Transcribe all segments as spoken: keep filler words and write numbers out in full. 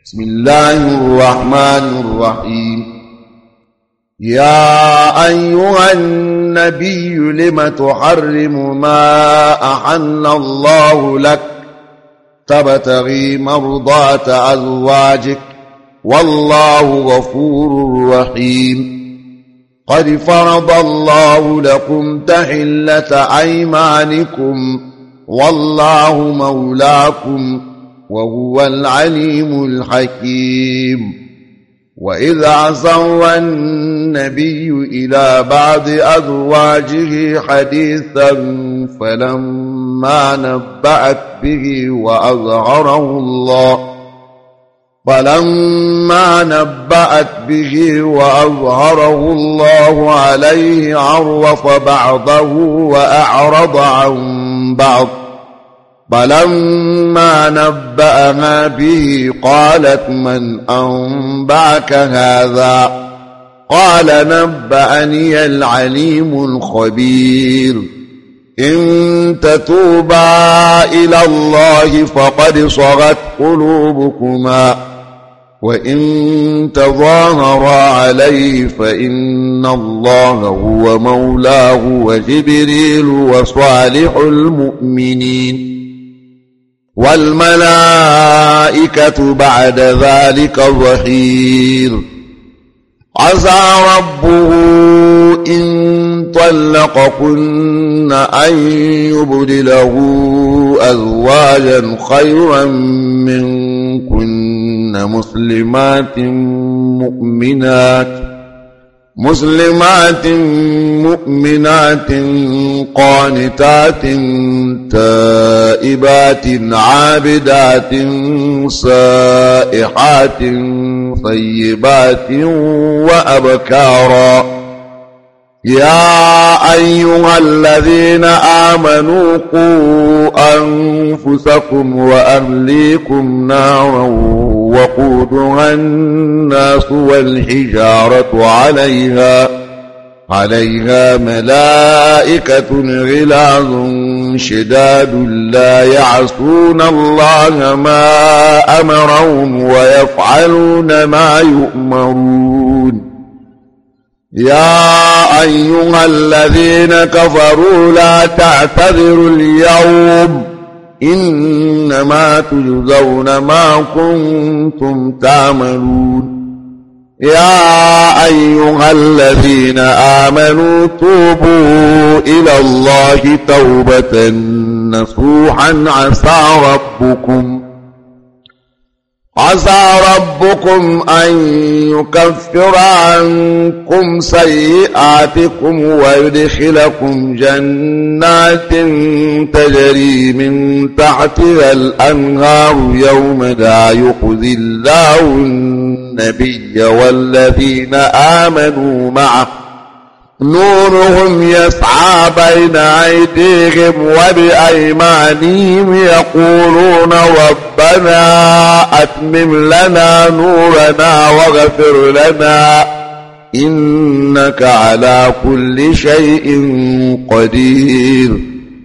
بسم الله الرحمن الرحيم. يا أيها النبي لم تحرم ما أحل الله لك تبتغي مرضات أزواجك والله غفور رحيم. قد فرض الله لكم تحلة أيمانكم والله مولاكم وهو العليم الحكيم. وإذا أسر النبي إلى بعض أزواجه حديثا فلما نبأت به وأظهره الله فلما نبأت به وأظهره الله عليه عرف بعضه وأعرض عن بعض. فلما نبأها به قالت من أنبأك هذا؟ قال نبأني العليم الخبير. إن تتوبا إلى الله فقد صغت قلوبكما وإن تظاهرا عليه فإن الله هو مولاه وجبريل وصالح المؤمنين والملائكة بعد ذلك ظهير. عسى ربه إن طلقكن أن يبدله أزواجا خيرا منكن مسلمات مؤمنات مسلمات مؤمنات قانتات تائبات عابدات سائحات طيبات وأبكارا. يا أيها الذين آمنوا قوا أنفسكم وأهليكم نارا وقودها الناس والحجارة عليها عليها ملائكة غلاظ شداد لا يعصون الله ما أمرهم ويفعلون ما يؤمرون. يا أيها الذين كفروا لا تعتذروا اليوم إنما تجزون ما كنتم تعملون. يا أيها الذين آمنوا توبوا إلى الله توبة نصوحا عسى ربكم عسى ربكم أن يكفر عنكم سيئاتكم ويدخلكم جنات تجري من تحتها الأنهار يوم لا يخزي الله النبي والذين آمنوا معه نورهم يسعى بين أيديهم وبأيمانهم يقولون ربنا أتمم لنا نورنا واغفر لنا إنك على كل شيء قدير.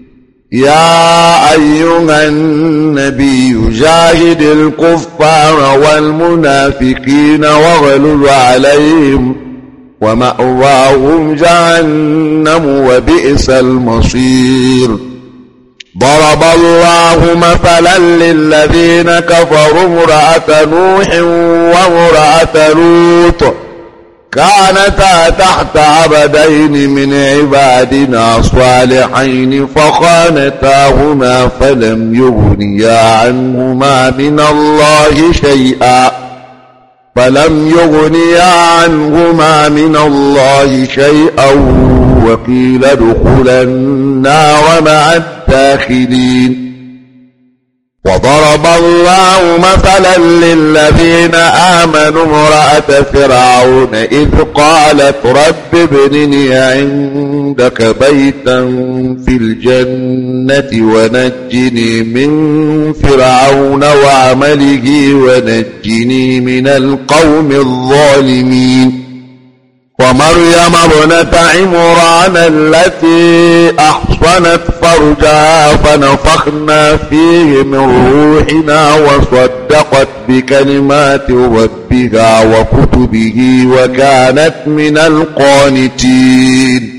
يا أيها النبي جاهد الكفار والمنافقين واغلظ عليهم ومأواهم جهنم وبئس المصير. ضرب الله مثلا للذين كفروا امرأة نوح وامرأة لوط كانتا تحت عبدين من عبادنا صالحين فخانتاهما فلم يغنيا عنهما من الله شيئا فلم يغنيا عنهما من الله شيئا وقيل ادخلا النار مع الداخلين. وضرب الله مثلا للذين آمنوا امرأة فرعون إذ قالت رب ابن لي عندك بيتا في الجنة ونجني من فرعون وعمله ونجني من القوم الظالمين. ومريم ابنة عمران التي أحصنت فرجها فنفخنا فيه من روحنا وصدقت بكلمات ربها وكتبه وكانت من القانتين